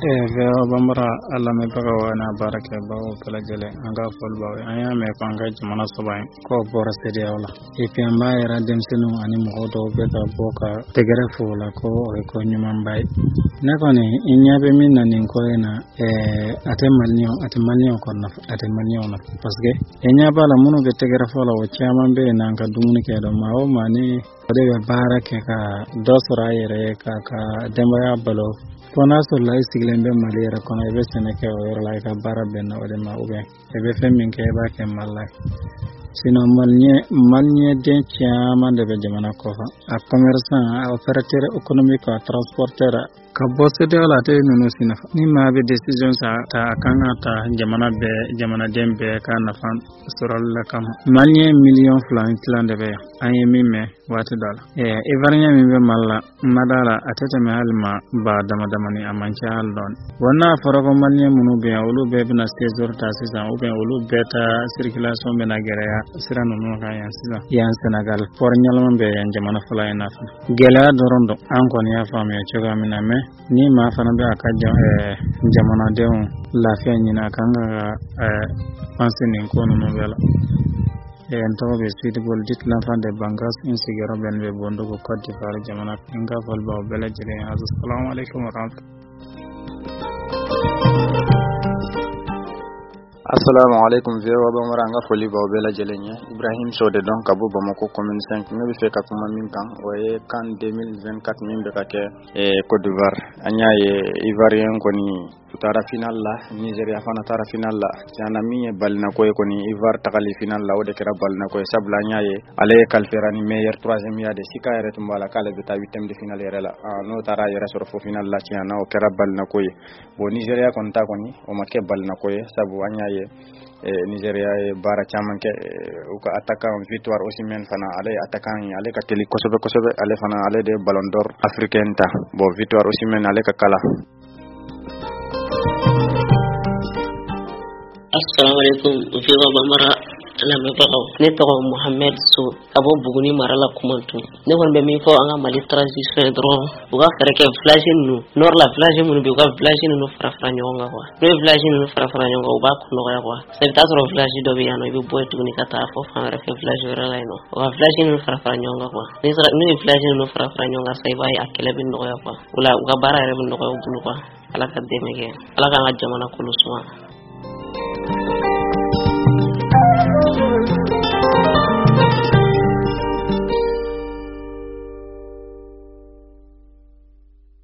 Veo bambara alla me baga wana baraka bawo kala jele anga fol bawo aya me panga jamana sobai ko bora sede wala ipi amba era dem senu ani mo do be ta boka tegere fola ko ko nyuma mbay ne ko ni inyabe minna nin ko ena atemanyo ko na atemanyo na pasge enyaba la munu be tegere fola o chama be nan ka dumuni ke do mawo mani de be baraka ka dosra yere ka demba ya balo Pona so lai siglembe malira kono ebe seneke o yor lai ka bara benna ode ma ube ebe femmin ke ba ke malai sino malnye den chama de be jamana kofa a commerçant a opérateur économique a transporteur ka bosse de la te nunu sina ni ma be decision sa ta kanga ta jamana dembe ka na fan sural la kam malnye million flan de be anye mimme wati dala ivarnya mimbe malla madala atete me halma ba dama ni amancha haldon wana farago malnye munu be olu be bina sezor ta sisa o be olu beta circulation be na gereya siranu no ka yan Senegal por nyalman be yan jamana fala ina gela dorondo ankon ya fam ya choga mina me ni ma fana be aka jamana deun lafiya nyina kanga pansinin ko no bela en taw be suitable dit l'enfant de bangas insigero ben be bondo ko Côte d'Ivoire jamana nga fal ba bela jere assalamu alaikum wa rahmatullahi assalamu alaikum wa bamaranga foli ba bela jelenya Ibrahim Sode donc abu bamako commune 5 ngi fe ka kuma min kan waye kan 2024 min be ka ke Côte d'Ivoire anya Ivoirien ko ni tara final la Nigeria fana tara final la jana mi balna ko ni Ivoire takali final la wode kera balna ko sabla nya ale kalferani meilleur 3e ya de sika yere tumbala kala be ta 8e de final yere la no tara yere sur fo final la tiana o kera balna ko bo Nigeria kon ta ko ni o make balna ko sabu anya Nigeria bara chamanke uka attaquant victoire aussi men fana ale attaquant ale ka teli kosobe ale fana ale de ballon d'or africain ta bo victoire aussi men ale ka kala. Assalamu alaikum fiwa bamara la me bawo ne to Mohamed So abo buguni marala kumantu ne won be mi fo anga mali transition dro uga fereke flage nu nor la flage mun bi uga flage nu fra nyonga kwa no flage nu fra nyonga uba ko no ya kwa se ta tro flage do bi ano bi boy tu ni kata fo fa re flage ra la no uga flage nu fra nyonga kwa ni sra ni flage nu fra nyonga sai bai akele bin no ya kwa ula uga bara re bin no kwa ala ka demege ala ka jamana kuluswa